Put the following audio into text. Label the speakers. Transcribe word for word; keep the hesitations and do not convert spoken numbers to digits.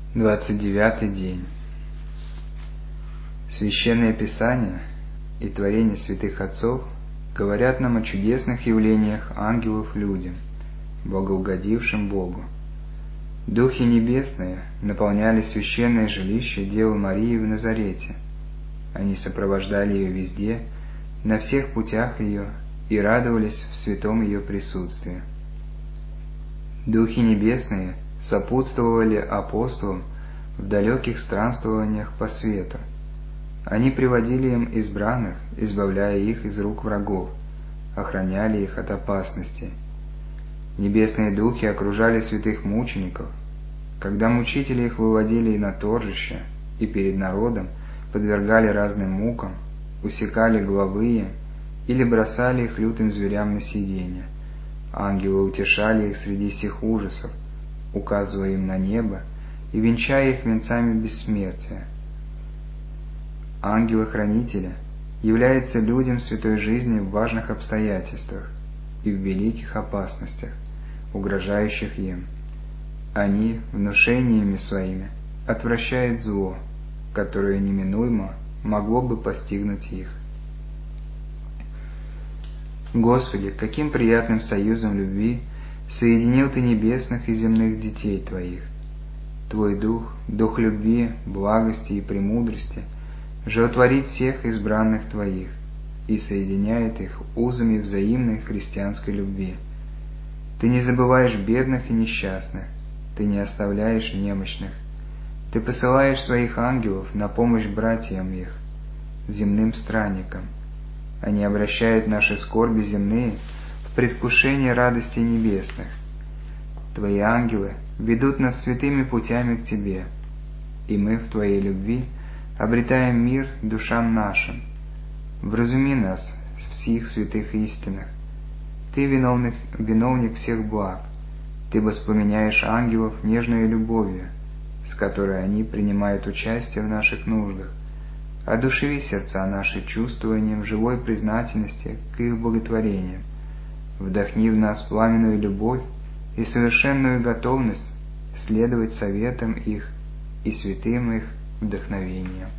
Speaker 1: Двадцать девятый день. Священное Писание и творения святых отцов говорят нам о чудесных явлениях ангелов людям, богоугодившим Богу. Духи небесные наполняли священное жилище Девы Марии в Назарете. Они сопровождали ее везде, на всех путях ее, и радовались в святом ее присутствии. Духи небесные сопутствовали апостолам в далеких странствованиях по свету. Они приводили им избранных, избавляя их из рук врагов, охраняли их от опасностей. Небесные духи окружали святых мучеников. Когда мучители их выводили на торжище и перед народом подвергали разным мукам, усекали головы им или бросали их лютым зверям на съедение, ангелы утешали их среди сих ужасов, указывая им на небо и венчая их венцами бессмертия. Ангелы-хранители являются людям святой жизни в важных обстоятельствах и в великих опасностях, угрожающих им. Они внушениями своими отвращают зло, которое неминуемо могло бы постигнуть их. Господи, каким приятным союзом любви соединил Ты небесных и земных детей Твоих! Твой Дух, Дух любви, благости и премудрости, животворит всех избранных Твоих и соединяет их узами взаимной христианской любви. Ты не забываешь бедных и несчастных, Ты не оставляешь немощных. Ты посылаешь своих ангелов на помощь братьям их, земным странникам. Они обращают наши скорби земные в предвкушение радости небесных. Твои ангелы ведут нас святыми путями к Тебе, и мы в Твоей любви обретаем мир душам нашим. Вразуми нас в сих святых истинах. Ты виновник, виновник всех благ. Ты воспламеняешь ангелов нежной любовью, с которой они принимают участие в наших нуждах. Одушеви сердца наши чувствованием живой признательности к их благотворениям. Вдохни в нас пламенную любовь и совершенную готовность следовать советам их и святым их вдохновениям.